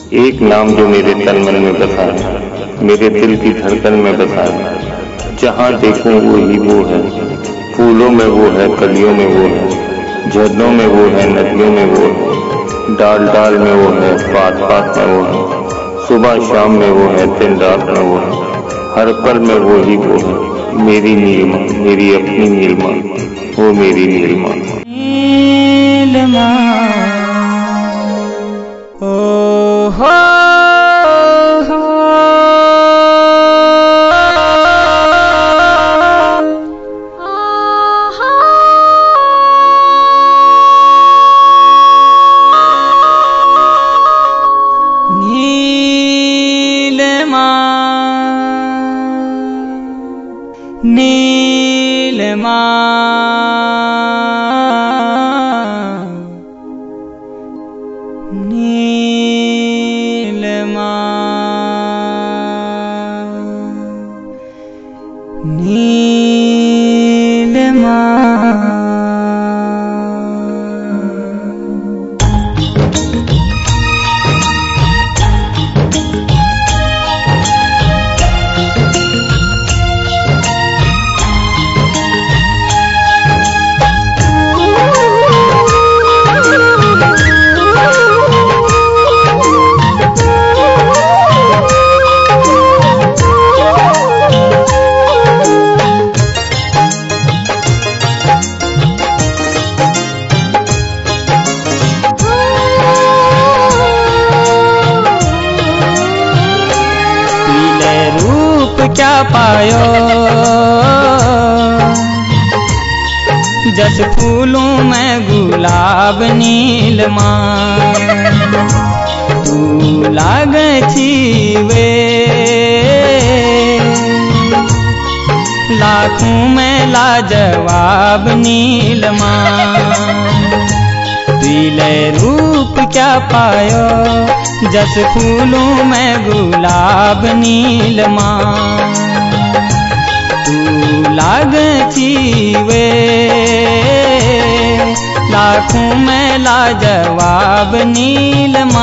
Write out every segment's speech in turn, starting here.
एक नाम जो मेरे तन मन में बसा है, मेरे दिल की धड़कन में बसा है। जहाँ देखूं वो ही वो है, फूलों में वो है, कलियों में वो है, झरनों में वो है, नदियों में वो है, डाल डाल में वो है, पात पात में वो है, सुबह शाम में वो है, दिन रात में वो है, हर पल में वो ही वो है। मेरी नीलिमा, मेरी अपनी नीलिमा, वो मेरी नीलिमा। नीलिमा ओ हो नीलिमा नीलिमा नीलिमा क्या पायो जस फूलों में गुलाब नीलमा, तू लागे छीवे लाखों में लाजवाब नीलमा। पीले रूप क्या पायो जस फूलों में गुलाब नीलमा, तू लागे छीवे लाखों में लाजवाब नीलमा।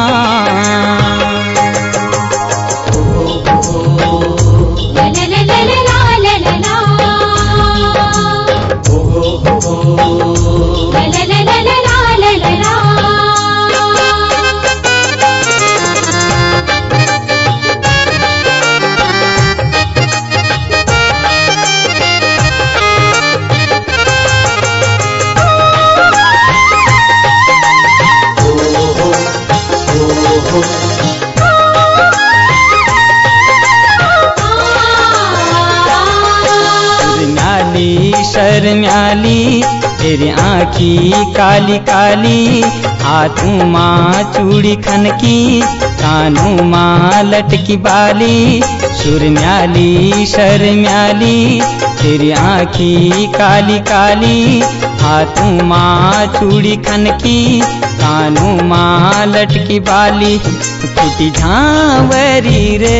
शर्म्याली तेरी आँखी काली काली, हाथों माँ चूड़ी खनकी, कानों माँ लटकी बाली। शर्म्याली शर्म्याली तेरी आँखी काली काली, हाथों माँ चूड़ी खनकी, कानों माँ लटकी बाली। किती झांवरी रे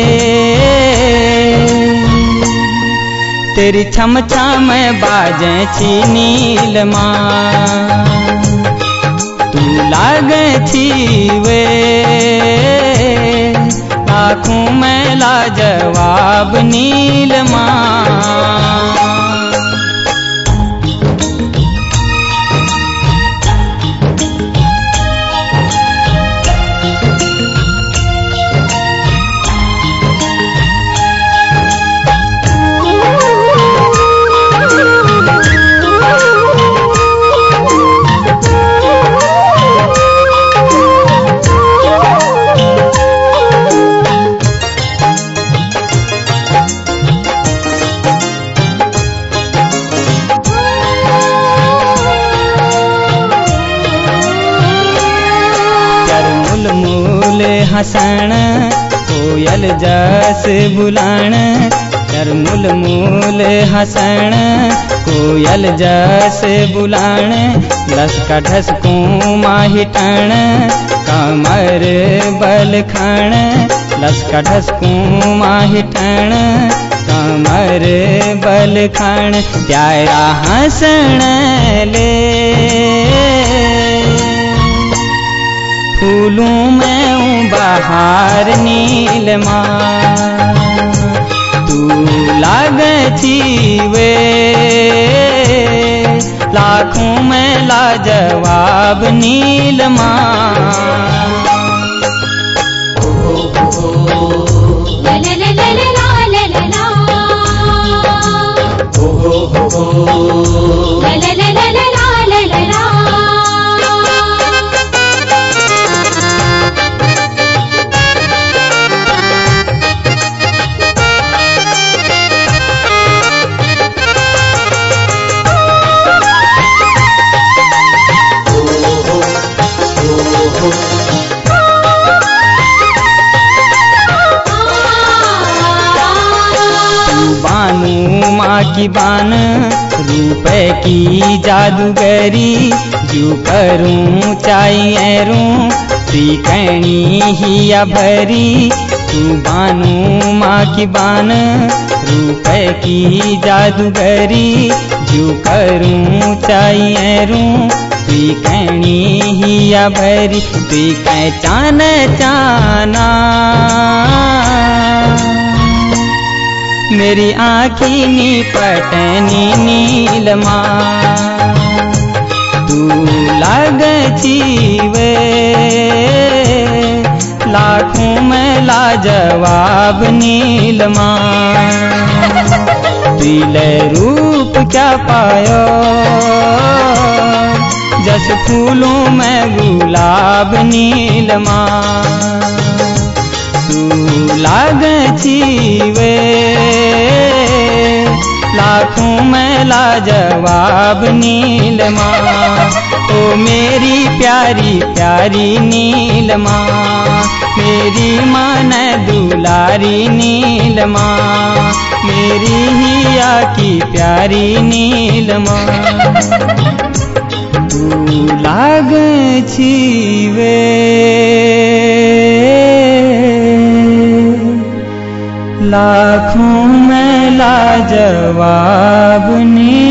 तेरी छम छम बाजे छी नीलमा, तू लागे छीवे आँखों में लाजवाब नीलमा। हसण कोयल जस बुलाण, कर मूल मूल हसण कोयल जस बुलाण। लसका ढसकों माहिटण कमर बल खाण, लसका ढसकों माहिटण कमर बल खाण। प्यारा हसण ले फूलों में हूँ बहार नीलमा। तू लागे छीवे लाखों में लाजवाब नीलमा। माँ की बान रूप की जादूगरी, जो करूँ चाइरूँ श्रीकणी हिया भरी। तू बानू माँ की बान रूप की जादूगरी, जो करूँ चाइरूँ श्रीकणी हिया भरी। तू कै चान चाना मेरी आँखी नी पटनी नीलमा। तू लग जीवे लाखों में लाजवाब नीलमा। दिल रूप क्या पायो जस फूलों में गुलाब नीलमा। तू लाग जीवे लाखों में लाजवाब नीलमा। ओ मेरी प्यारी प्यारी नीलमा, मेरी मन दुलारी नीलमा, मेरी हिया की प्यारी नीलमा। तू लाग छीवे लाखों में लाजवाब नी।